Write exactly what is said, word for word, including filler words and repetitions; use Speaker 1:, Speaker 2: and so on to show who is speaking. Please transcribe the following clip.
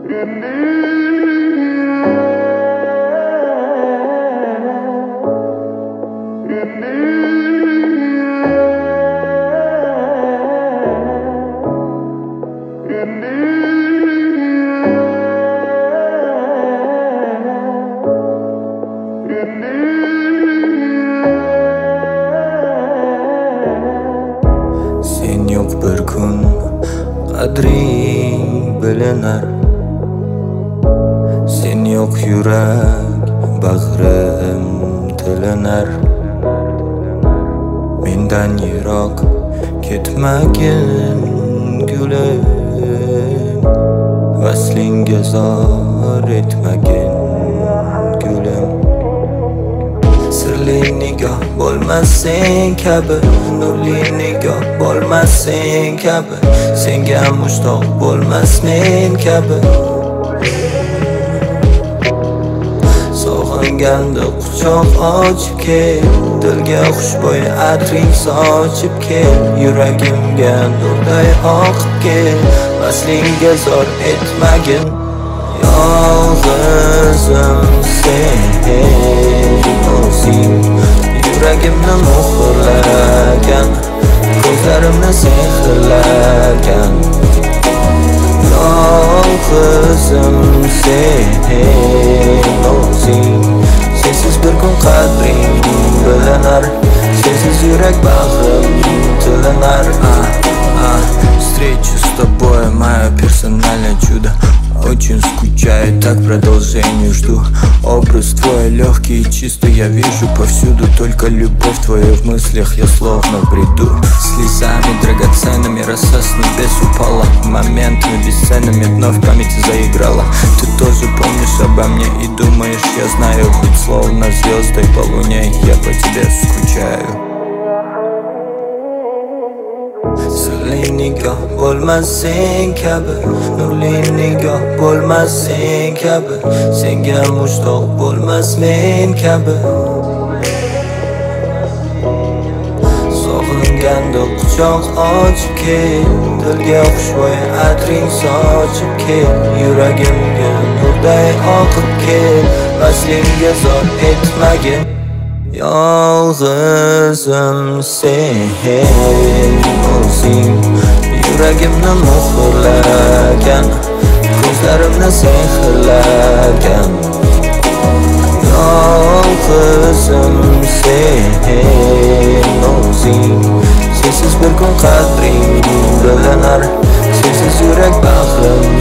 Speaker 1: Sen yo'q bir kun qadring bilinar. Sen yo'q yurak bag'rim tilinar. Mendan yiroq ketmagin gulim, vaslingga zor etmagin gulim. Sirli nigoh bo'lmas sen kabi, nurli nigoh bo'lmas sen kabi, senga mushtoq bo'lmas men kabi. Sog'inganda quchoq ochib kel, dilga xushbo'y atring sochib kel, yuragimga nurday oqib kel, vaslingga zor etmagin. Yolg'izim sen o'zing, yuragimni muhrlagan, ko'zlarimni sehrlagan. Yolg'izim sen o'zing, sensiz bir kun qadring bilinar, sensiz yurak bag'rim tilinar. ah, ah. Встреча с тобой мое персональное чудо. Очень скучаю, так продолжению жду. Образ твой легкий и чистый я вижу повсюду. Только любовь твою в мыслях, я словно в бреду. Слезами драгоценными роса с небес упала, моментами бесценными вновь в памяти заиграла. Ты тоже помнишь обо мне и думаешь, я знаю, ведь словно звездой по луне я по тебе скучаю. Sirli nigoh bo'lmas sen kabi, nurli nigoh bo'lmas sen kabi, senga mushtoq bo'lmas men kabi. Sog'inganda quchoq ochib kel, dilga xushbo'y atring sochib kel, yuragimga nurday oqib kel, vaslingga zor etmagin. Yolg'izim sen o'zing, yuragimni muhrlagan, ko'zlarimni sehrlagan. Yolg'izim sen o'zing, sensiz bir kun qadring bilinar, sensiz yurak bag'rim